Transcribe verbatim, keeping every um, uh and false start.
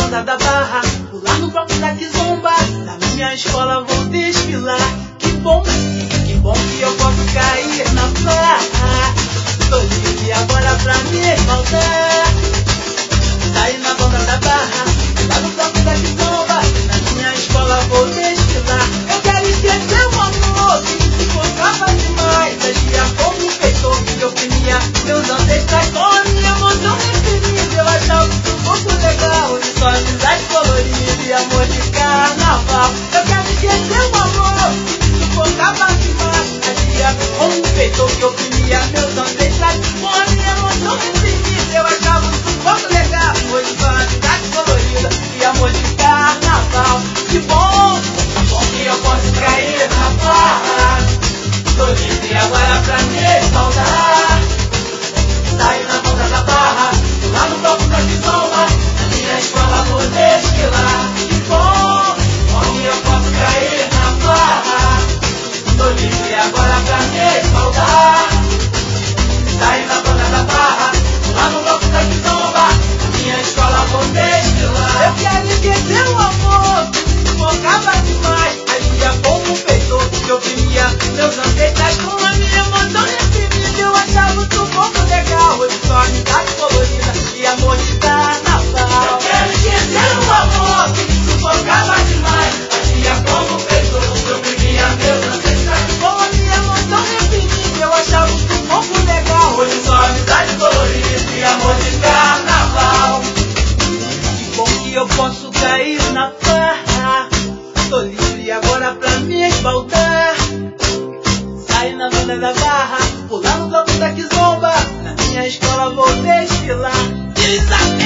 banda da Barra, pular no bloco da Kizomba. Na minha escola vou desfilar. Que bom, que bom que eu posso cair na farra. Tô livre agora pra me esmaltar. Sair na banda da Barra, pular no bloco da Kizomba. Na minha escola vou desfilar. Eu quero esquecer o amor que me sufocava demais. Agia como um feitor que oprimia meus ancestrais. Com a minha emoção reprimida, eu achava isso um pouco legal. De só amizade colorida e amor de carnaval. Eu quero esquecer o amor que me sufocava demais. Agia como um feitor que oprimia meus ancestrais. Com a minha emoção reprimida, eu achava isso um pouco legal. Hoje só amizade colorida e amor de carnaval. Que bom, que bom que eu posso cair na farra. Tô livre agora pra me esmaltar. Saio na ponta da Barra, lá no bloco da Kizomba. Na minha escola vou desfilar. Que bom, bom que eu posso cair na farra. Tô livre agora pra me esmaltar. Saio na ponta da Barra, lá no bloco da Kizomba. Na minha escola vou desfilar. Eu quero esquecer o amor que me sufocava demais. Agia como um feitor que oprimia meus ancestrais. Com a minha emoção reprimida, eu achava isso um pouco legal. Hoje só amizade colorida e amor de carnaval. Eu quero esquecer o amor que me sufocava demais. Agia como um feitor que oprimia meus ancestrais. Com a minha emoção reprimida, eu achava isso um pouco legal. Hoje só amizade colorida e amor de carnaval. Que bom que eu posso cair na farra. Tô livre agora pra me esbaltar. Sair na banda da Barra, pular no bloco da Kizomba. Na minha escola vou desfilar. Desafio.